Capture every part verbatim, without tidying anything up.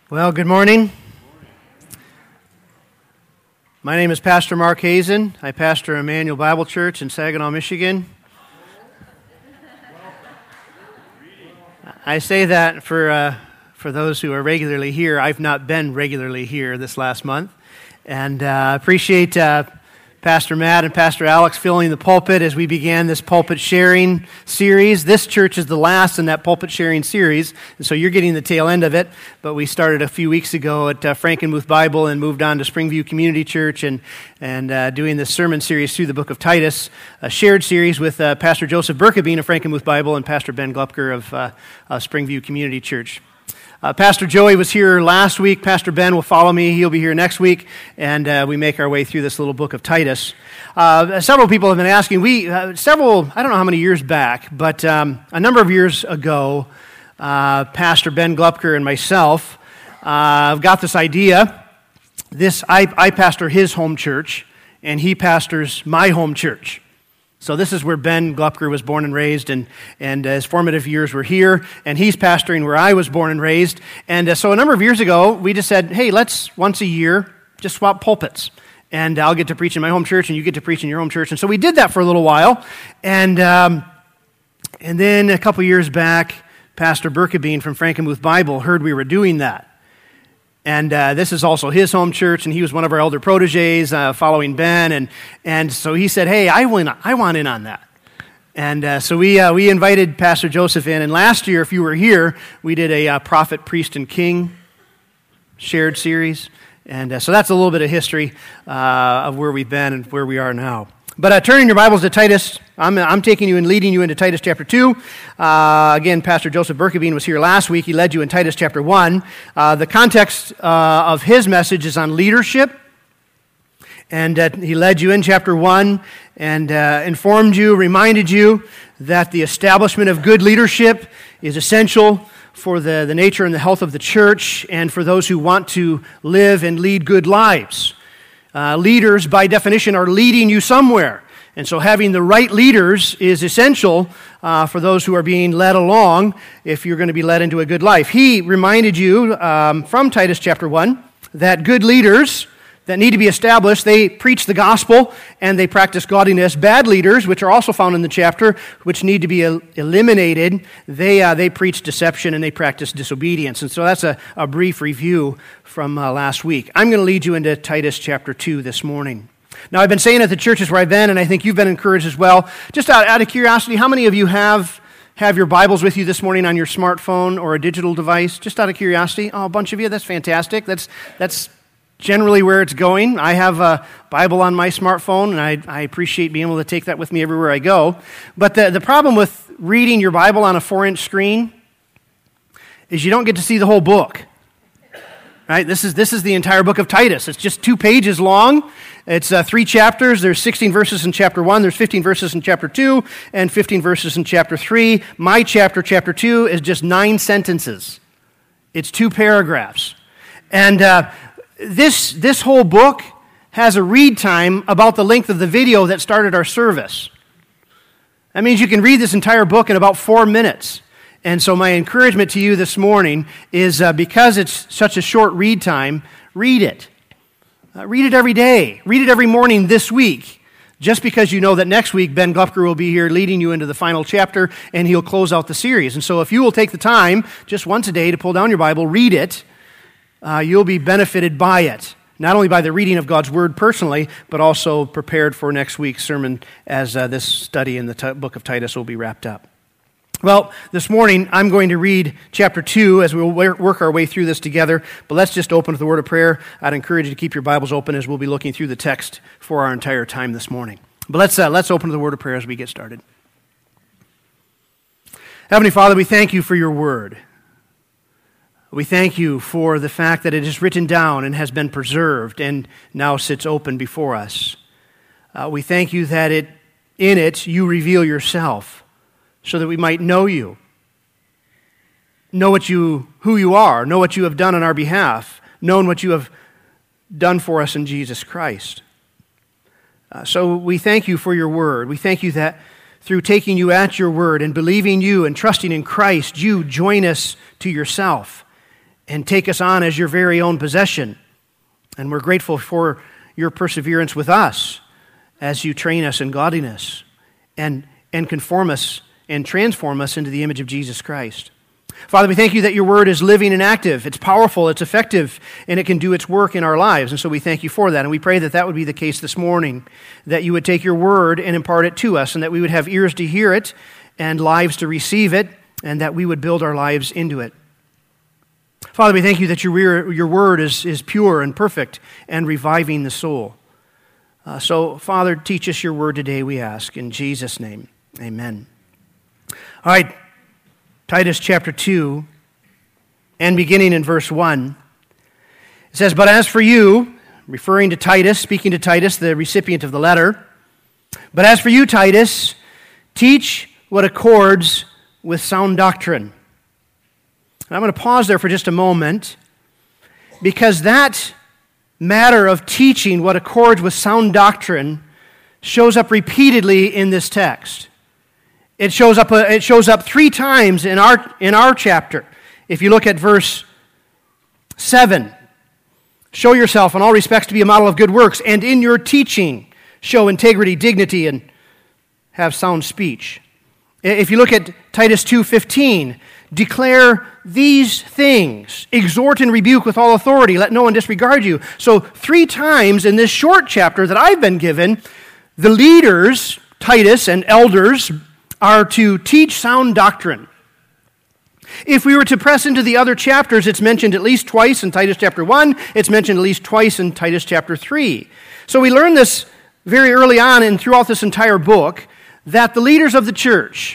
Well, good morning. My name is Pastor Mark Hazen. I pastor Emmanuel Bible Church in Saginaw, Michigan. I say that for uh, for those who are regularly here. I've not been regularly here this last month, and I uh, appreciate uh, Pastor Matt and Pastor Alex filling the pulpit as we began this pulpit sharing series. This church is the last in that pulpit sharing series, and so you're getting the tail end of it. But we started a few weeks ago at uh, Frankenmuth Bible and moved on to Springview Community Church and and uh, doing this sermon series through the book of Titus, a shared series with uh, Pastor Joseph Berkebine of Frankenmuth Bible and Pastor Ben Glupker of uh, uh, Springview Community Church. Uh, Pastor Joey was here last week. Pastor Ben will follow me. He'll be here next week, and uh, we make our way through this little book of Titus. Uh, several people have been asking. We uh, several I don't know how many years back, but um, a number of years ago, uh, Pastor Ben Glupker and myself uh, got this idea. This I, I pastor his home church, and he pastors my home church. So this is where Ben Glupker was born and raised, and, and uh, his formative years were here, and he's pastoring where I was born and raised. And uh, so a number of years ago, we just said, hey, let's once a year just swap pulpits. And I'll get to preach in my home church, and you get to preach in your home church. And so we did that for a little while. And um, and then a couple years back, Pastor Berkebine from Frankenmuth Bible heard we were doing that. And uh, this is also his home church, and he was one of our elder proteges uh, following Ben, and and so he said, "Hey, I went, I want in on that." And uh, so we uh, we invited Pastor Joseph in. And last year, if you were here, we did a uh, prophet, priest, and king shared series, and uh, so that's a little bit of history uh, of where we've been and where we are now. But uh, turning your Bibles to Titus, I'm, I'm taking you and leading you into Titus chapter two. Uh, again, Pastor Joseph Berkebine was here last week. He led you in Titus chapter one. Uh, the context uh, of his message is on leadership. And uh, he led you in chapter one and uh, informed you, reminded you that the establishment of good leadership is essential for the, the nature and the health of the church and for those who want to live and lead good lives. Uh, leaders, by definition, are leading you somewhere. And so having the right leaders is essential uh, for those who are being led along if you're going to be led into a good life. He reminded you um, from Titus chapter one that good leaders that need to be established, they preach the gospel and they practice godliness. Bad leaders, which are also found in the chapter, which need to be el- eliminated, they uh, they preach deception and they practice disobedience. And so that's a, a brief review from uh, last week. I'm going to lead you into Titus chapter two this morning. Now, I've been saying at the churches where I've been, and I think you've been encouraged as well, just out, out of curiosity, how many of you have have your Bibles with you this morning on your smartphone or a digital device? Just out of curiosity. Oh, a bunch of you. That's fantastic. That's that's generally where it's going. I have a Bible on my smartphone, and I, I appreciate being able to take that with me everywhere I go. But the, the problem with reading your Bible on a four-inch screen is you don't get to see the whole book. Right? This is this is the entire book of Titus. It's just two pages long. It's uh, three chapters. There's sixteen verses in chapter one. There's fifteen verses in chapter two, and fifteen verses in chapter three. My chapter, chapter two, is just nine sentences. It's two paragraphs. And uh, this this whole book has a read time about the length of the video that started our service. That means you can read this entire book in about four minutes. And so my encouragement to you this morning is uh, because it's such a short read time, read it. Uh, read it every day. Read it every morning this week. Just because you know that next week Ben Glupker will be here leading you into the final chapter and he'll close out the series. And so if you will take the time just once a day to pull down your Bible, read it, uh, you'll be benefited by it. Not only by the reading of God's Word personally, but also prepared for next week's sermon as uh, this study in the t- book of Titus will be wrapped up. Well, this morning, I'm going to read chapter two as we'll work our way through this together, but let's just open with the word of prayer. I'd encourage you to keep your Bibles open as we'll be looking through the text for our entire time this morning. But let's uh, let's open to the word of prayer as we get started. Heavenly Father, we thank you for your word. We thank you for the fact that it is written down and has been preserved and now sits open before us. Uh, we thank you that it in it you reveal yourself, so that we might know you, know what you, who you are, know what you have done on our behalf, know what you have done for us in Jesus Christ. Uh, so we thank you for your word. We thank you that through taking you at your word and believing you and trusting in Christ, you join us to yourself. and take us on as your very own possession. And we're grateful for your perseverance with us as you train us in godliness and, and conform us and transform us into the image of Jesus Christ. Father, we thank you that your word is living and active. It's powerful, it's effective, and it can do its work in our lives. And so we thank you for that. And we pray that that would be the case this morning, that you would take your word and impart it to us, and that we would have ears to hear it and lives to receive it, and that we would build our lives into it. Father, we thank you that your, your word is, is pure and perfect and reviving the soul. Uh, so, Father, teach us your word today, we ask. In Jesus' name, amen. All right. Titus chapter two, and beginning in verse one, it says, "But as for you," referring to Titus, speaking to Titus, the recipient of the letter, "but as for you, Titus, teach what accords with sound doctrine." And I'm going to pause there for just a moment, because that matter of teaching what accords with sound doctrine shows up repeatedly in this text. It shows up. It shows up three times in our in our chapter. If you look at verse seven, "Show yourself in all respects to be a model of good works, and in your teaching show integrity, dignity, and have sound speech." If you look at Titus two fifteen, "Declare these things, exhort and rebuke with all authority, let no one disregard you." So three times in this short chapter that I've been given, the leaders, Titus and elders, are to teach sound doctrine. If we were to press into the other chapters, it's mentioned at least twice in Titus chapter one, it's mentioned at least twice in Titus chapter three. So we learn this very early on and throughout this entire book, that the leaders of the church,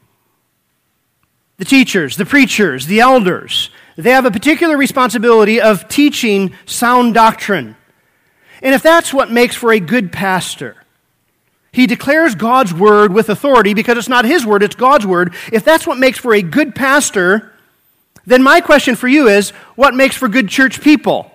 the teachers, the preachers, the elders, they have a particular responsibility of teaching sound doctrine. And if that's what makes for a good pastor, he declares God's word with authority because it's not his word, it's God's word. If that's what makes for a good pastor, then my question for you is, what makes for good church people?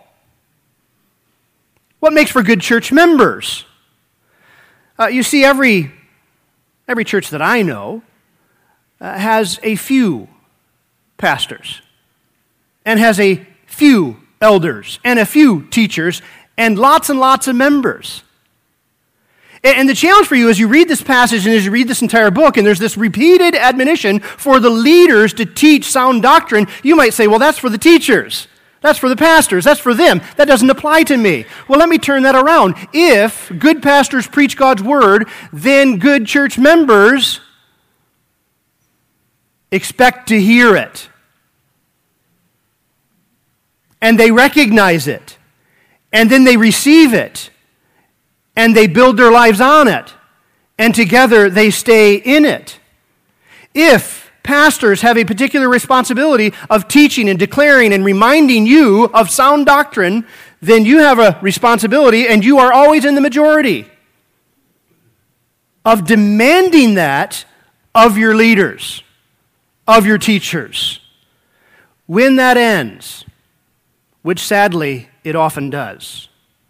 What makes for good church members? Uh, you see, every, every church that I know uh, has a few pastors and has a few elders and a few teachers and lots and lots of members. And the challenge for you as you read this passage and as you read this entire book, and there's this repeated admonition for the leaders to teach sound doctrine, you might say, well, that's for the teachers. That's for the pastors. That's for them. That doesn't apply to me. Well, let me turn that around. If good pastors preach God's word, then good church members expect to hear it. And they recognize it. And then they receive it. And they build their lives on it. And together they stay in it. If pastors have a particular responsibility of teaching and declaring and reminding you of sound doctrine, then you have a responsibility, and you are always in the majority, of demanding that of your leaders, of your teachers. When that ends, which sadly it often does,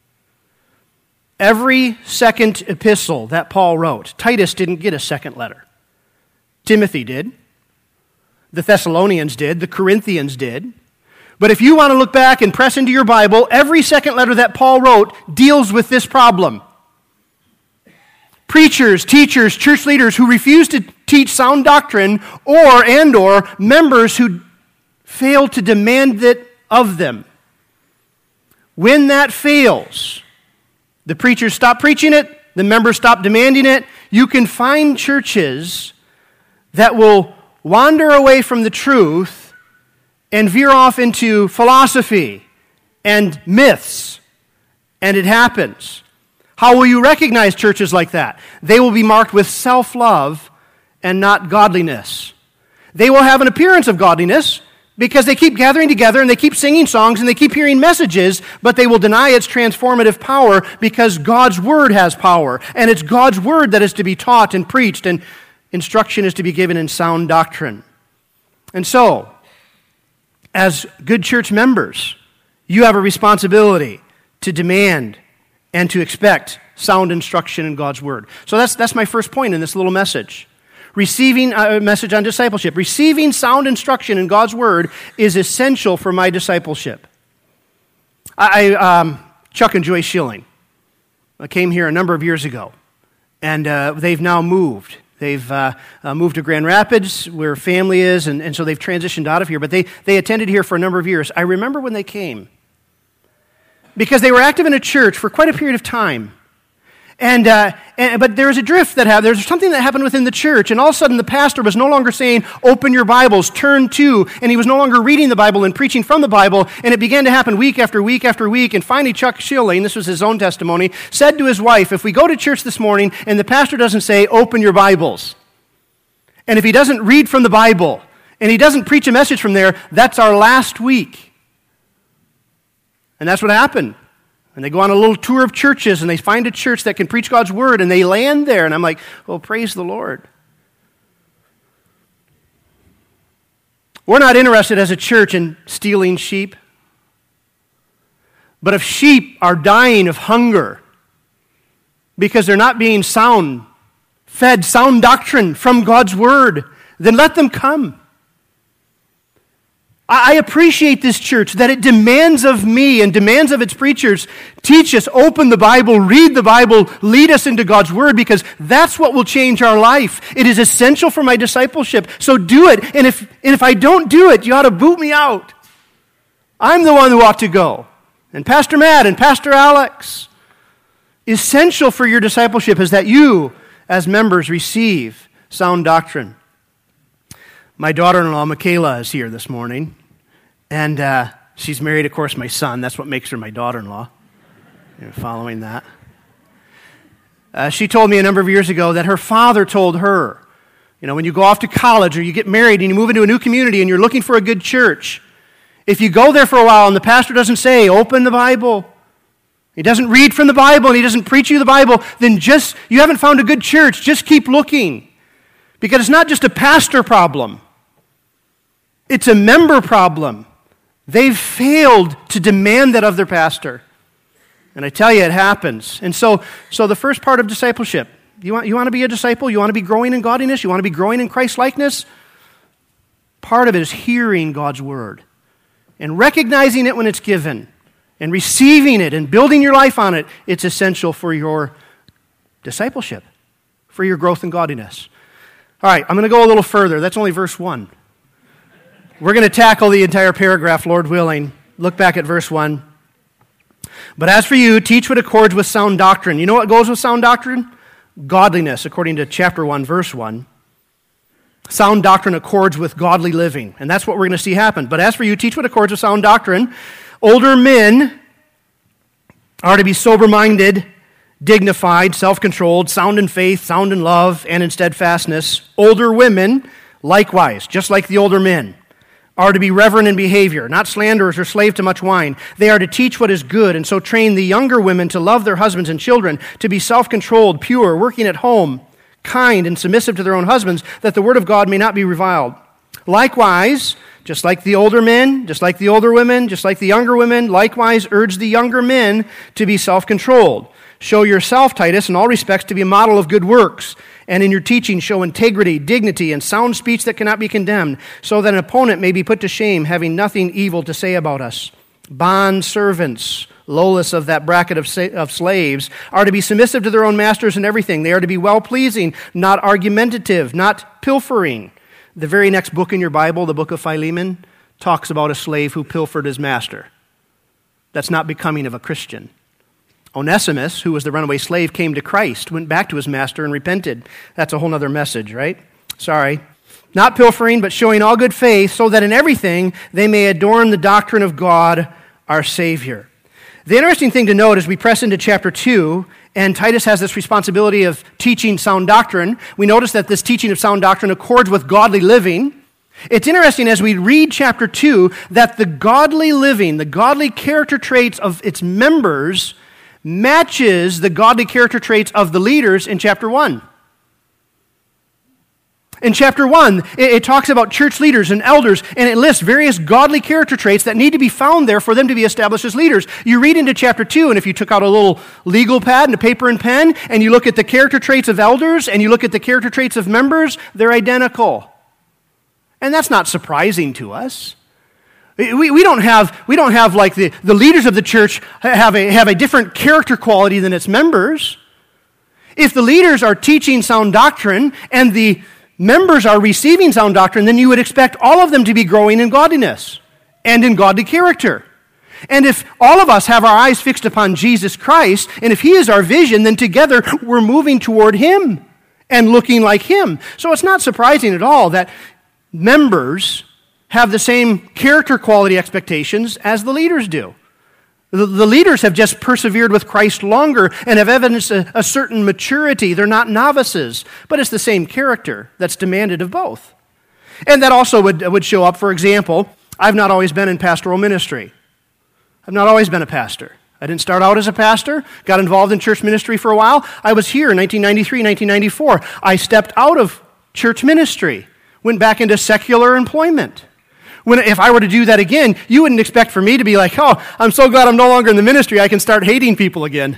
every second epistle that Paul wrote, Titus didn't get a second letter. Timothy did. The Thessalonians did. The Corinthians did. But if you want to look back and press into your Bible, every second letter that Paul wrote deals with this problem. Preachers, teachers, church leaders who refuse to teach sound doctrine, or and or members who fail to demand it of them. When that fails, the preachers stop preaching it, the members stop demanding it. You can find churches that will wander away from the truth and veer off into philosophy and myths. And it happens. How will you recognize churches like that? They will be marked with self-love and not godliness. They will have an appearance of godliness because they keep gathering together and they keep singing songs and they keep hearing messages, but they will deny its transformative power because God's word has power. And it's God's word that is to be taught and preached, and instruction is to be given in sound doctrine. And so, as good church members, you have a responsibility to demand and to expect sound instruction in God's word. So that's, that's my first point in this little message. Receiving a message on discipleship. Receiving sound instruction in God's Word is essential for my discipleship. I, um, Chuck and Joyce Schilling I came here a number of years ago, and uh, they've now moved. They've uh, uh, moved to Grand Rapids, where family is, and, and so they've transitioned out of here. But they, they attended here for a number of years. I remember when they came, because they were active in a church for quite a period of time. And, uh, and but there was a drift that happened. There was something that happened within the church, and all of a sudden the pastor was no longer saying, open your Bibles, turn to, and he was no longer reading the Bible and preaching from the Bible, and it began to happen week after week after week, and finally Chuck Schilling, this was his own testimony, said to his wife, if we go to church this morning and the pastor doesn't say, open your Bibles, and if he doesn't read from the Bible, and he doesn't preach a message from there, that's our last week. And that's what happened. And they go on a little tour of churches, and they find a church that can preach God's Word, and they land there. And I'm like, well, praise the Lord. We're not interested as a church in stealing sheep. But if sheep are dying of hunger because they're not being sound, fed sound doctrine from God's Word, then let them come. I appreciate this church, that it demands of me and demands of its preachers, teach us, open the Bible, read the Bible, lead us into God's Word, because that's what will change our life. It is essential for my discipleship, so do it. And if, and if I don't do it, you ought to boot me out. I'm the one who ought to go. And Pastor Matt and Pastor Alex. Essential for your discipleship is that you, as members, receive sound doctrine. My daughter-in-law, Michaela, is here this morning, and uh, she's married, of course, my son. That's what makes her my daughter-in-law, you know, following that. Uh, she told me a number of years ago that her father told her, you know, when you go off to college or you get married and you move into a new community and you're looking for a good church, if you go there for a while and the pastor doesn't say, open the Bible, he doesn't read from the Bible and he doesn't preach you the Bible, then just, you haven't found a good church. Just keep looking. Because it's not just a pastor problem. It's a member problem. They've failed to demand that of their pastor. And I tell you, it happens. And so, so the first part of discipleship, you want, you want to be a disciple? You want to be growing in godliness? You want to be growing in Christ-likeness? Part of it is hearing God's Word and recognizing it when it's given and receiving it and building your life on it. It's essential for your discipleship, for your growth in godliness. All right, I'm going to go a little further. That's only verse one. We're going to tackle the entire paragraph, Lord willing. Look back at verse one. But as for you, teach what accords with sound doctrine. You know what goes with sound doctrine? Godliness, according to chapter one, verse one. Sound doctrine accords with godly living. And that's what we're going to see happen. But as for you, teach what accords with sound doctrine. Older men are to be sober-minded, dignified, self-controlled, sound in faith, sound in love, and in steadfastness. Older women, likewise, just like the older men, are to be reverent in behavior, not slanderers or slave to much wine. They are to teach what is good, and so train the younger women to love their husbands and children, to be self-controlled, pure, working at home, kind, and submissive to their own husbands, that the word of God may not be reviled. Likewise, just like the older men, just like the older women, just like the younger women, likewise urge the younger men to be self-controlled. Show yourself, Titus, in all respects to be a model of good works, and in your teaching show integrity, dignity, and sound speech that cannot be condemned, so that an opponent may be put to shame, having nothing evil to say about us. Bond servants, lowest of that bracket of, sa- of slaves, are to be submissive to their own masters in everything. They are to be well-pleasing, not argumentative, not pilfering. The very next book in your Bible, the book of Philemon, talks about a slave who pilfered his master. That's not becoming of a Christian. Onesimus, who was the runaway slave, came to Christ, went back to his master and repented. That's a whole other message, right? Sorry. Not pilfering, but showing all good faith, so that in everything they may adorn the doctrine of God, our Savior. The interesting thing to note as we press into chapter two, and Titus has this responsibility of teaching sound doctrine, we notice that this teaching of sound doctrine accords with godly living. It's interesting as we read chapter two that the godly living, the godly character traits of its members matches the godly character traits of the leaders in chapter one. In chapter one, it, it talks about church leaders and elders, and it lists various godly character traits that need to be found there for them to be established as leaders. You read into chapter two, and if you took out a little legal pad and a paper and pen, and you look at the character traits of elders, and you look at the character traits of members, they're identical. And that's not surprising to us. We, we don't have, we don't have like the, the leaders of the church have a, have a different character quality than its members. If the leaders are teaching sound doctrine and the members are receiving sound doctrine, then you would expect all of them to be growing in godliness and in godly character. And if all of us have our eyes fixed upon Jesus Christ, and if He is our vision, then together we're moving toward Him and looking like Him. So it's not surprising at all that members have the same character quality expectations as the leaders do. The, the leaders have just persevered with Christ longer and have evidenced a, a certain maturity. They're not novices, but it's the same character that's demanded of both. And that also would, would show up, for example, I've not always been in pastoral ministry. I've not always been a pastor. I didn't start out as a pastor, got involved in church ministry for a while. I was here in nineteen ninety-three, nineteen ninety-four. I stepped out of church ministry, went back into secular employment. When, if I were to do that again, you wouldn't expect for me to be like, oh, I'm so glad I'm no longer in the ministry, I can start hating people again.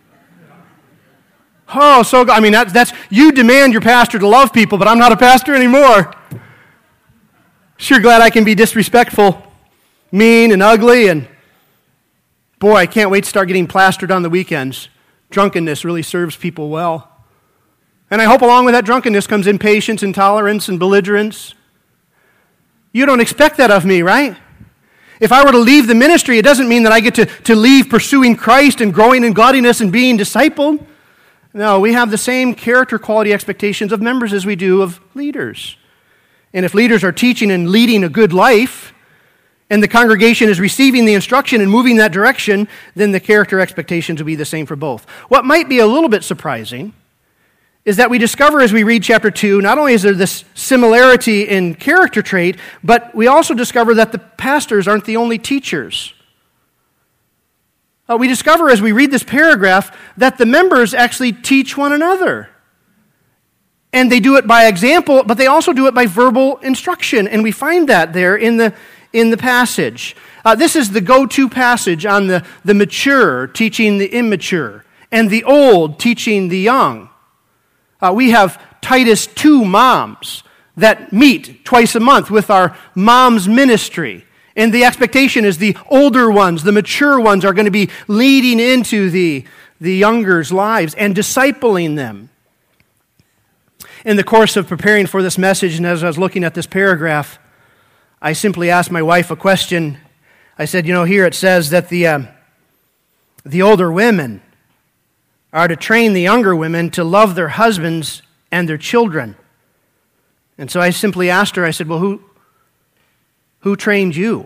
Oh, so I mean, that, that's, you demand your pastor to love people, but I'm not a pastor anymore. Sure glad I can be disrespectful, mean, and ugly, and boy, I can't wait to start getting plastered on the weekends. Drunkenness really serves people well. And I hope along with that drunkenness comes impatience, intolerance, and belligerence. You don't expect that of me, right? If I were to leave the ministry, it doesn't mean that I get to, to leave pursuing Christ and growing in godliness and being discipled. No, we have the same character quality expectations of members as we do of leaders. And if leaders are teaching and leading a good life, and the congregation is receiving the instruction and moving that direction, then the character expectations will be the same for both. What might be a little bit surprising is that we discover as we read chapter two, not only is there this similarity in character trait, but we also discover that the pastors aren't the only teachers. Uh, we discover as we read this paragraph that the members actually teach one another. And they do it by example, but they also do it by verbal instruction. And we find that there in the, in the passage. Uh, this is the go-to passage on the, the mature teaching the immature, and the old teaching the young. Uh, we have Titus two moms that meet twice a month with our moms ministry. And the expectation is the older ones, the mature ones, are going to be leading into the, the younger's lives and discipling them. In the course of preparing for this message, and as I was looking at this paragraph, I simply asked my wife a question. I said, you know, here it says that the, uh, the older women are to train the younger women to love their husbands and their children. And so I simply asked her, I said, well, who, who trained you?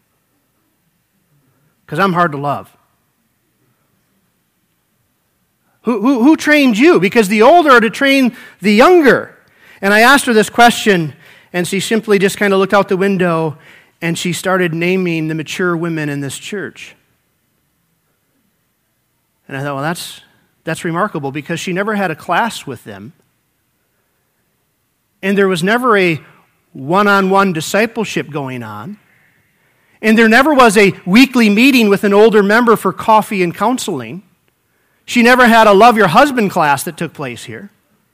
Because I'm hard to love. Who, who, who trained you? Because the older are to train the younger. And I asked her this question, and she simply just kind of looked out the window, and she started naming the mature women in this church. And I thought, well, that's That's remarkable because she never had a class with them. And there was never a one-on-one discipleship going on. And there never was a weekly meeting with an older member for coffee and counseling. She never had a love your husband class that took place here.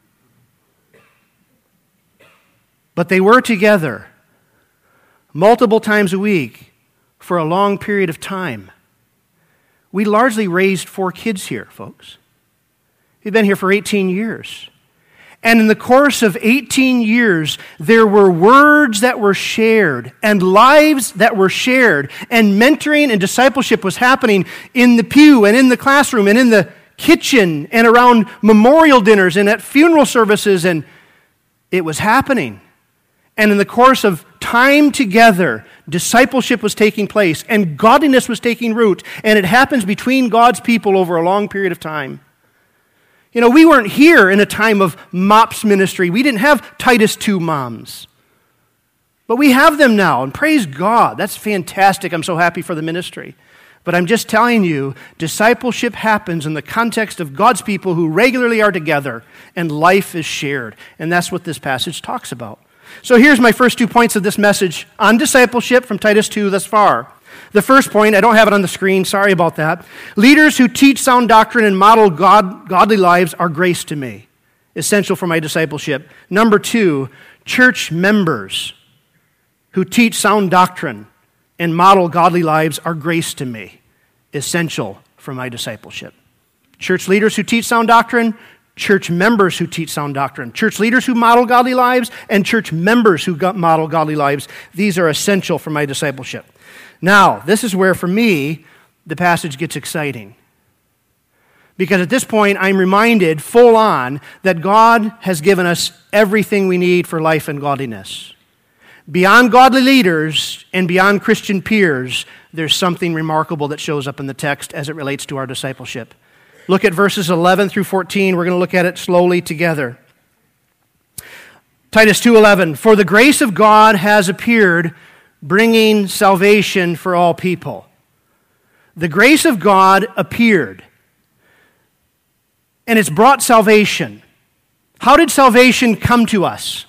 But they were together multiple times a week for a long period of time. We largely raised four kids here, folks. We've been here for eighteen years. And in the course of eighteen years, there were words that were shared and lives that were shared, and mentoring and discipleship was happening in the pew and in the classroom and in the kitchen and around memorial dinners and at funeral services, and it was happening. And in the course of time together, discipleship was taking place and godliness was taking root, and it happens between God's people over a long period of time. You know, we weren't here in a time of MOPS ministry. We didn't have Titus two moms. But we have them now, and praise God. That's fantastic. I'm so happy for the ministry. But I'm just telling you, discipleship happens in the context of God's people who regularly are together and life is shared. And that's what this passage talks about. So here's my first two points of this message on discipleship from Titus two thus far. The first point, I don't have it on the screen, sorry about that. Leaders who teach sound doctrine and model God, godly lives are grace to me. Essential for my discipleship. Number two, church members who teach sound doctrine and model godly lives are grace to me, essential for my discipleship. Church leaders who teach sound doctrine, church members who teach sound doctrine, church leaders who model godly lives, and church members who model godly lives. These are essential for my discipleship. Now, this is where, for me, the passage gets exciting. Because at this point, I'm reminded full on that God has given us everything we need for life and godliness. Beyond godly leaders and beyond Christian peers, there's something remarkable that shows up in the text as it relates to our discipleship. Look at verses eleven through fourteen. We're going to look at it slowly together. Titus two eleven, for the grace of God has appeared, bringing salvation for all people. The grace of God appeared, and it's brought salvation. How did salvation come to us?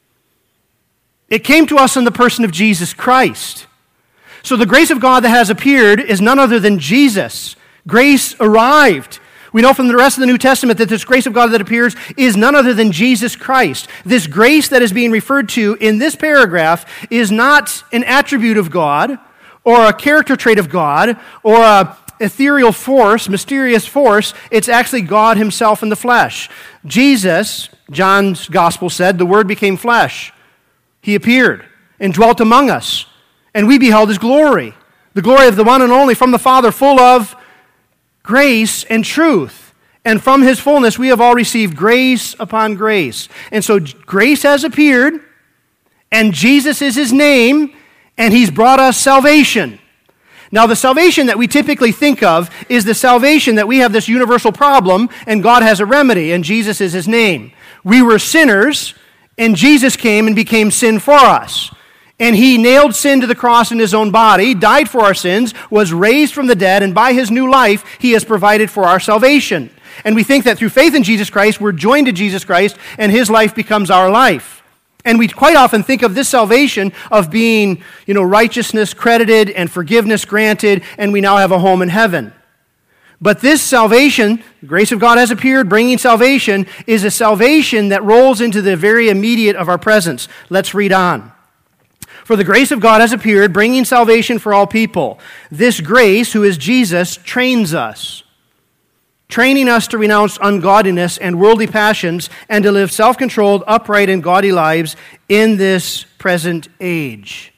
It came to us in the person of Jesus Christ. So the grace of God that has appeared is none other than Jesus. Grace arrived. We know from the rest of the New Testament that this grace of God that appears is none other than Jesus Christ. This grace that is being referred to in this paragraph is not an attribute of God or a character trait of God or a ethereal force, mysterious force. It's actually God himself in the flesh. Jesus, John's gospel said, the Word became flesh. He appeared and dwelt among us, and we beheld his glory, the glory of the one and only from the Father, full of grace and truth. And from his fullness we have all received grace upon grace. And so grace has appeared, and Jesus is his name, and he's brought us salvation. Now, the salvation that we typically think of is the salvation that we have this universal problem, and God has a remedy, and Jesus is his name. We were sinners, and Jesus came and became sin for us. And he nailed sin to the cross in his own body, died for our sins, was raised from the dead, and by his new life, he has provided for our salvation. And we think that through faith in Jesus Christ, we're joined to Jesus Christ, and his life becomes our life. And we quite often think of this salvation of being, you know, righteousness credited and forgiveness granted, and we now have a home in heaven. But this salvation, the grace of God has appeared, bringing salvation, is a salvation that rolls into the very immediate of our presence. Let's read on. For the grace of God has appeared, bringing salvation for all people. This grace, who is Jesus, trains us, training us to renounce ungodliness and worldly passions and to live self-controlled, upright, and godly lives in this present age.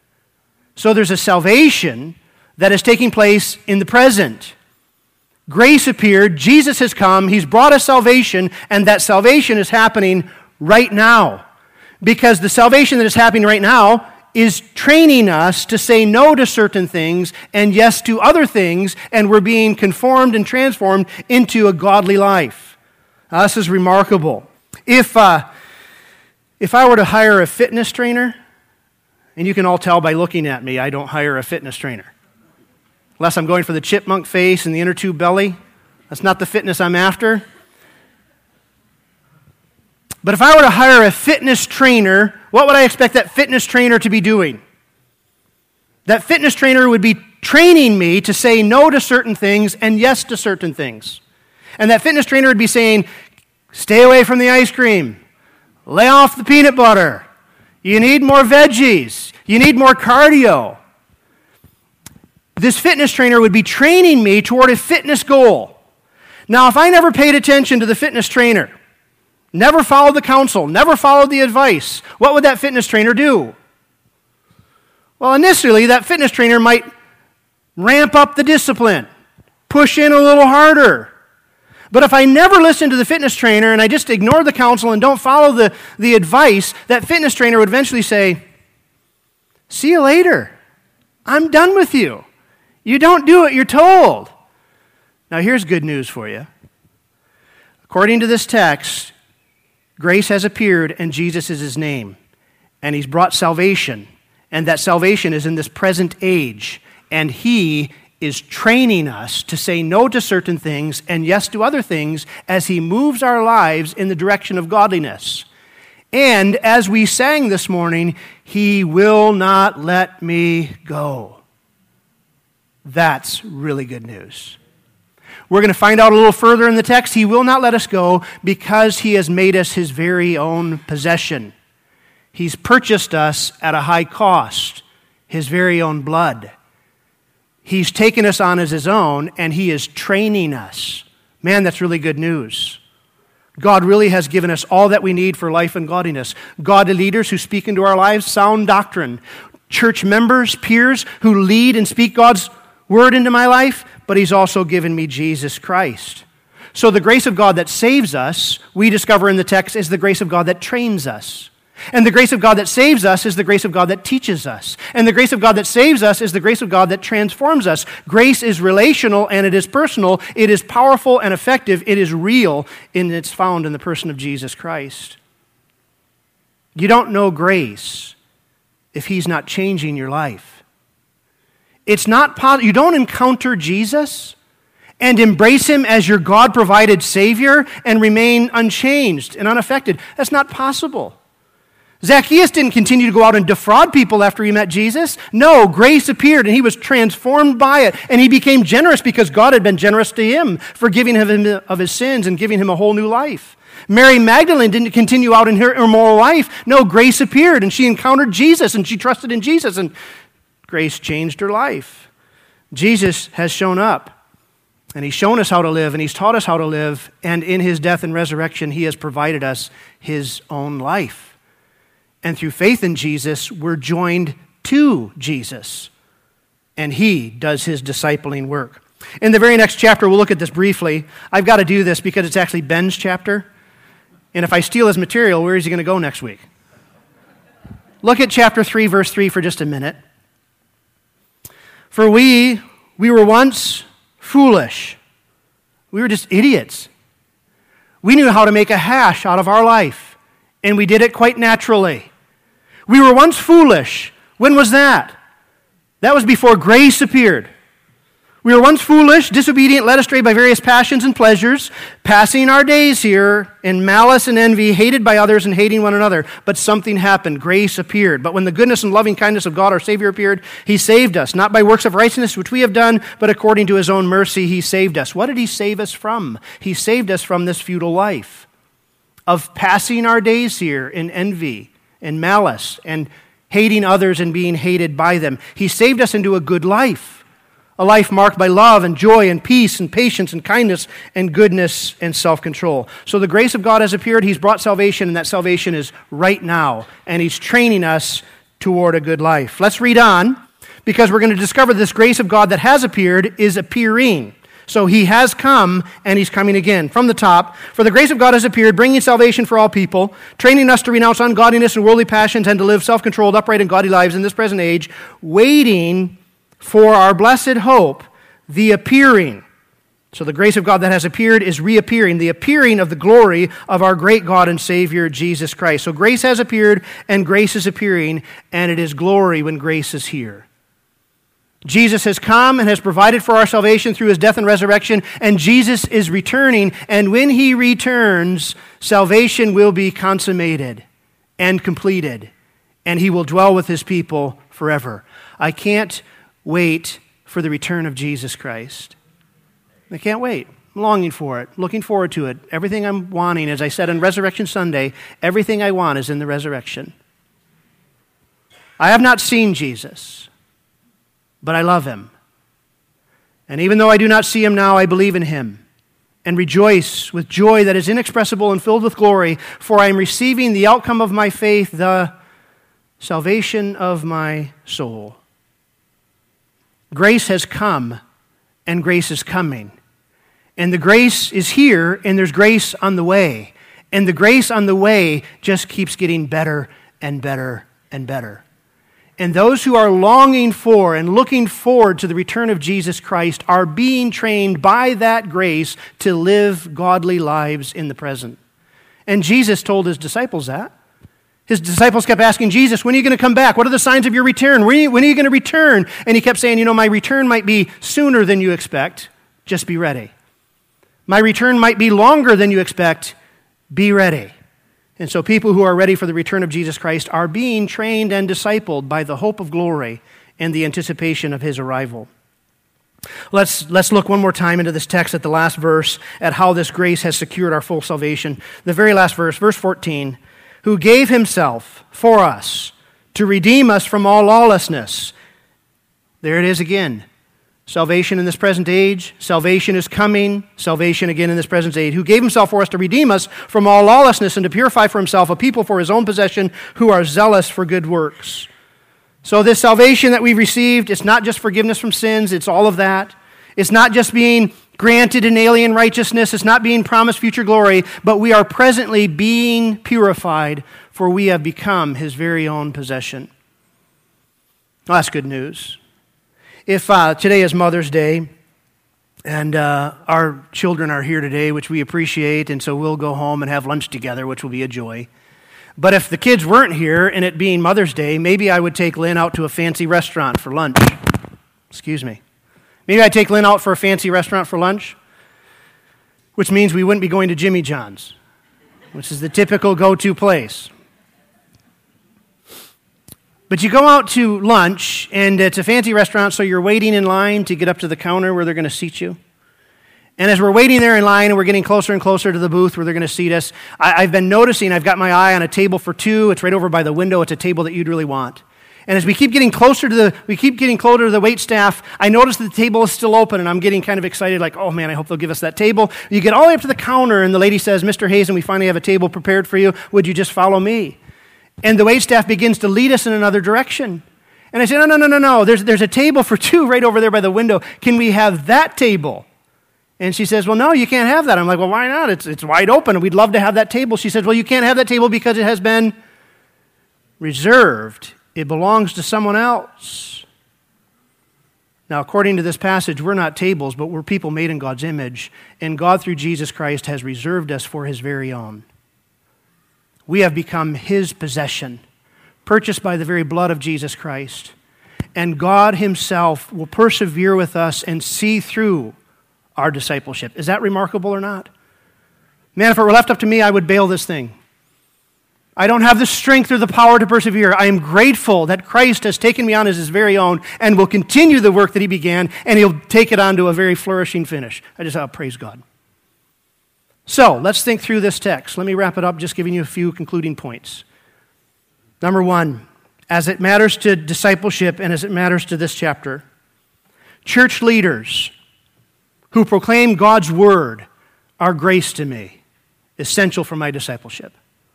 So there's a salvation that is taking place in the present. Grace appeared, Jesus has come, he's brought us salvation, and that salvation is happening right now. Because the salvation that is happening right now is training us to say no to certain things and yes to other things, and we're being conformed and transformed into a godly life. Now, this is remarkable. If, uh, if I were to hire a fitness trainer, and you can all tell by looking at me, I don't hire a fitness trainer. Unless I'm going for the chipmunk face and the inner tube belly. That's not the fitness I'm after. But if I were to hire a fitness trainer, what would I expect that fitness trainer to be doing? That fitness trainer would be training me to say no to certain things and yes to certain things. And that fitness trainer would be saying, stay away from the ice cream. Lay off the peanut butter. You need more veggies. You need more cardio. This fitness trainer would be training me toward a fitness goal. Now, if I never paid attention to the fitness trainer, never followed the counsel, never followed the advice, what would that fitness trainer do? Well, initially, that fitness trainer might ramp up the discipline, push in a little harder. But if I never listen to the fitness trainer and I just ignore the counsel and don't follow the, the advice, that fitness trainer would eventually say, see you later. I'm done with you. You don't do what you're told. Now, here's good news for you. According to this text, grace has appeared and Jesus is his name. And he's brought salvation. And that salvation is in this present age. And he is training us to say no to certain things and yes to other things as he moves our lives in the direction of godliness. And as we sang this morning, he will not let me go. That's really good news. We're going to find out a little further in the text. He will not let us go because he has made us his very own possession. He's purchased us at a high cost, his very own blood. He's taken us on as his own, and he is training us. Man, that's really good news. God really has given us all that we need for life and godliness. Godly leaders who speak into our lives sound doctrine. Church members, peers who lead and speak God's word into my life, but he's also given me Jesus Christ. So the grace of God that saves us, we discover in the text, is the grace of God that trains us. And the grace of God that saves us is the grace of God that teaches us. And the grace of God that saves us is the grace of God that transforms us. Grace is relational and it is personal. It is powerful and effective. It is real, and it's found in the person of Jesus Christ. You don't know grace if he's not changing your life. It's not possible. You don't encounter Jesus and embrace him as your God-provided Savior and remain unchanged and unaffected. That's not possible. Zacchaeus didn't continue to go out and defraud people after he met Jesus. No, grace appeared and he was transformed by it. And he became generous because God had been generous to him, forgiving him of his sins and giving him a whole new life. Mary Magdalene didn't continue out in her immoral life. No, grace appeared and she encountered Jesus and she trusted in Jesus and grace changed her life. Jesus has shown up and he's shown us how to live and he's taught us how to live. And in his death and resurrection, he has provided us his own life. And through faith in Jesus, we're joined to Jesus. And he does his discipling work. In the very next chapter, we'll look at this briefly. I've got to do this because it's actually Ben's chapter. And if I steal his material, where is he going to go next week? Look at chapter three, verse three for just a minute. For we, we were once foolish. We were just idiots. We knew how to make a hash out of our life. And we did it quite naturally. We were once foolish. When was that? That was before grace appeared. We were once foolish, disobedient, led astray by various passions and pleasures, passing our days here in malice and envy, hated by others and hating one another. But something happened. Grace appeared. But when the goodness and loving kindness of God our Savior appeared, he saved us, not by works of righteousness which we have done, but according to his own mercy he saved us. What did he save us from? He saved us from this futile life of passing our days here in envy and malice and hating others and being hated by them. He saved us into a good life, a life marked by love and joy and peace and patience and kindness and goodness and self-control. So the grace of God has appeared. He's brought salvation, and that salvation is right now, and he's training us toward a good life. Let's read on, because we're going to discover this grace of God that has appeared is appearing. So he has come, and he's coming again. From the top, for the grace of God has appeared, bringing salvation for all people, training us to renounce ungodliness and worldly passions and to live self-controlled, upright, and godly lives in this present age, waiting for our blessed hope, the appearing. So the grace of God that has appeared is reappearing, the appearing of the glory of our great God and Savior, Jesus Christ. So grace has appeared, and grace is appearing, and it is glory when grace is here. Jesus has come and has provided for our salvation through his death and resurrection, and Jesus is returning, and when he returns, salvation will be consummated and completed, and he will dwell with his people forever. I can't wait for the return of Jesus Christ. I can't wait. I'm longing for it, looking forward to it. Everything I'm wanting, as I said on Resurrection Sunday, everything I want is in the resurrection. I have not seen Jesus, but I love him. And even though I do not see him now, I believe in him and rejoice with joy that is inexpressible and filled with glory, for I am receiving the outcome of my faith, the salvation of my soul. Grace has come, and grace is coming. And the grace is here, and there's grace on the way. And the grace on the way just keeps getting better and better and better. And those who are longing for and looking forward to the return of Jesus Christ are being trained by that grace to live godly lives in the present. And Jesus told his disciples that. His disciples kept asking Jesus, when are you going to come back? What are the signs of your return? When are you, when are you going to return? And he kept saying, you know, my return might be sooner than you expect. Just be ready. My return might be longer than you expect. Be ready. And so people who are ready for the return of Jesus Christ are being trained and discipled by the hope of glory and the anticipation of his arrival. Let's, let's look one more time into this text at the last verse, at how this grace has secured our full salvation. The very last verse, verse fourteen, who gave himself for us to redeem us from all lawlessness. There it is again. Salvation in this present age, salvation is coming, salvation again in this present age, who gave himself for us to redeem us from all lawlessness and to purify for himself a people for his own possession who are zealous for good works. So this salvation that we've received, it's not just forgiveness from sins, it's all of that. It's not just being granted an alien righteousness, it's not being promised future glory, but we are presently being purified, for we have become his very own possession. Well, that's good news. If uh, today is Mother's Day, and uh, our children are here today, which we appreciate, and so we'll go home and have lunch together, which will be a joy. But if the kids weren't here, and it being Mother's Day, maybe I would take Lynn out to a fancy restaurant for lunch. Excuse me. Maybe I'd take Lynn out for a fancy restaurant for lunch, which means we wouldn't be going to Jimmy John's, which is the typical go-to place. But you go out to lunch, and it's a fancy restaurant, so you're waiting in line to get up to the counter where they're going to seat you. And as we're waiting there in line and we're getting closer and closer to the booth where they're going to seat us, I, I've been noticing, I've got my eye on a table for two. It's right over by the window. It's a table that you'd really want. And as we keep getting closer to the, we keep getting closer to the wait staff, I notice that the table is still open, and I'm getting kind of excited, like, oh man, I hope they'll give us that table. You get all the way up to the counter, and the lady says, Mister Hazen, we finally have a table prepared for you. Would you just follow me? And the wait staff begins to lead us in another direction. And I say, no, no, no, no, no. There's, there's a table for two right over there by the window. Can we have that table? And she says, well, no, you can't have that. I'm like, well, why not? It's, it's wide open. We'd love to have that table. She says, well, you can't have that table because it has been reserved. It belongs to someone else. Now, according to this passage, we're not tables, but we're people made in God's image. And God, through Jesus Christ, has reserved us for his very own. We have become his possession, purchased by the very blood of Jesus Christ. And God himself will persevere with us and see through our discipleship. Is that remarkable or not? Man, if it were left up to me, I would bail this thing. I don't have the strength or the power to persevere. I am grateful that Christ has taken me on as his very own and will continue the work that he began, and he'll take it on to a very flourishing finish. I just, oh, praise God. So, let's think through this text. Let me wrap it up just giving you a few concluding points. Number one, as it matters to discipleship and as it matters to this chapter, church leaders who proclaim God's word are grace to me, essential for my discipleship.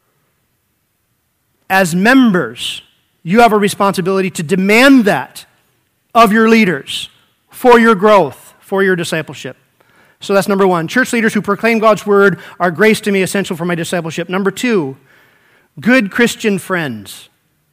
As members, you have a responsibility to demand that of your leaders for your growth, for your discipleship. So that's number one. Church leaders who proclaim God's word are grace to me, essential for my discipleship. Number two, good Christian friends.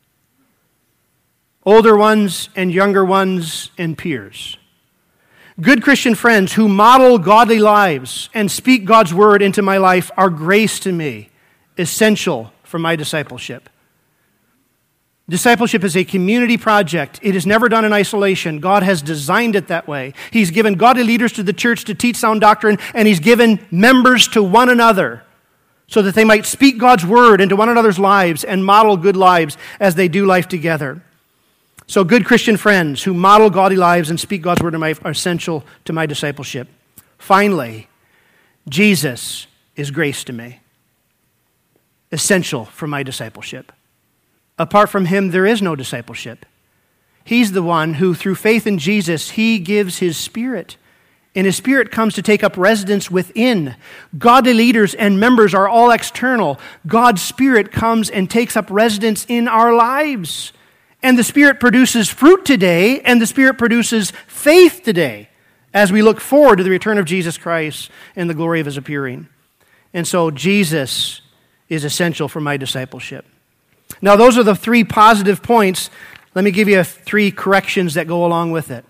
Older ones and younger ones and peers. Good Christian friends who model godly lives and speak God's word into my life are grace to me, essential for my discipleship. Discipleship is a community project. It is never done in isolation. God has designed it that way. He's given godly leaders to the church to teach sound doctrine, and he's given members to one another so that they might speak God's word into one another's lives and model good lives as they do life together. So good Christian friends who model godly lives and speak God's word in my life are essential to my discipleship. Finally, Jesus is grace to me, essential for my discipleship. Apart from him, there is no discipleship. He's the one who, through faith in Jesus, he gives his Spirit. And his Spirit comes to take up residence within. Godly leaders and members are all external. God's Spirit comes and takes up residence in our lives. And the Spirit produces fruit today, and the Spirit produces faith today as we look forward to the return of Jesus Christ and the glory of his appearing. And so Jesus is essential for my discipleship. Now, those are the three positive points. Let me give you three corrections that go along with it.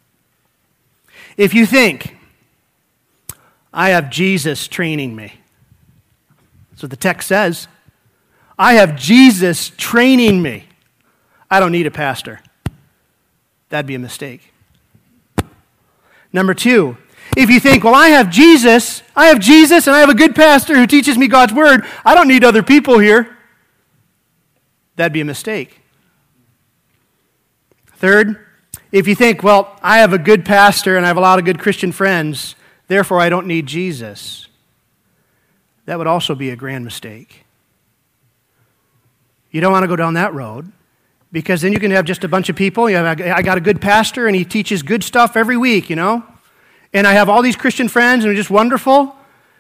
If you think, I have Jesus training me, that's what the text says. I have Jesus training me. I don't need a pastor. That'd be a mistake. Number two, if you think, well, I have Jesus, I have Jesus, and I have a good pastor who teaches me God's word, I don't need other people here. That'd be a mistake. Third, if you think, well, I have a good pastor and I have a lot of good Christian friends, therefore I don't need Jesus, that would also be a grand mistake. You don't want to go down that road, because then you can have just a bunch of people. You have, I got a good pastor and he teaches good stuff every week, you know, and I have all these Christian friends and they're just wonderful.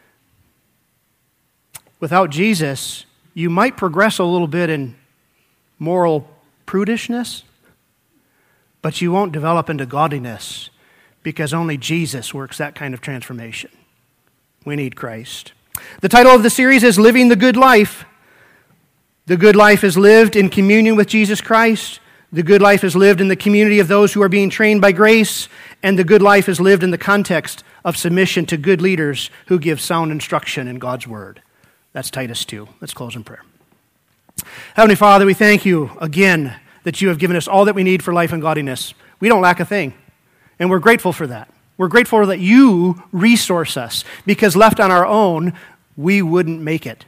Without Jesus, you might progress a little bit in moral prudishness, but you won't develop into godliness, because only Jesus works that kind of transformation. We need Christ. The title of the series is Living the Good Life. The good life is lived in communion with Jesus Christ. The good life is lived in the community of those who are being trained by grace. And the good life is lived in the context of submission to good leaders who give sound instruction in God's word. That's Titus two. Let's close in prayer. Heavenly Father, we thank you again that you have given us all that we need for life and godliness. We don't lack a thing, and we're grateful for that. We're grateful that you resource us, because left on our own, we wouldn't make it.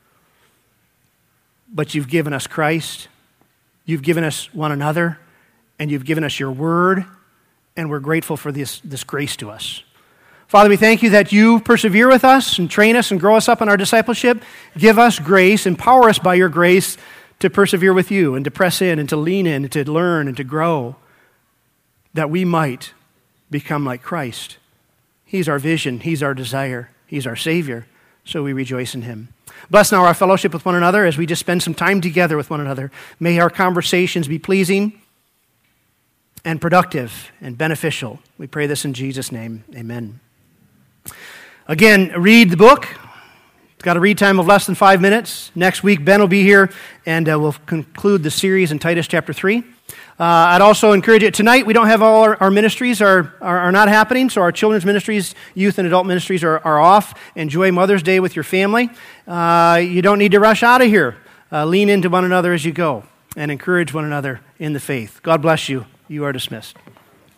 But you've given us Christ, you've given us one another, and you've given us your word, and we're grateful for this, this grace to us. Father, we thank you that you persevere with us and train us and grow us up in our discipleship. Give us grace, empower us by your grace to persevere with you and to press in and to lean in and to learn and to grow, that we might become like Christ. He's our vision, he's our desire, he's our Savior, so we rejoice in him. Bless now our fellowship with one another as we just spend some time together with one another. May our conversations be pleasing and productive and beneficial. We pray this in Jesus' name. Amen. Again, read the book. It's got a read time of less than five minutes. Next week, Ben will be here, and uh, we'll conclude the series in Titus chapter three. Uh, I'd also encourage you, tonight we don't have all our, our ministries are, are are not happening, so our children's ministries, youth and adult ministries are, are off. Enjoy Mother's Day with your family. Uh, you don't need to rush out of here. Uh, lean into one another as you go and encourage one another in the faith. God bless you. You are dismissed.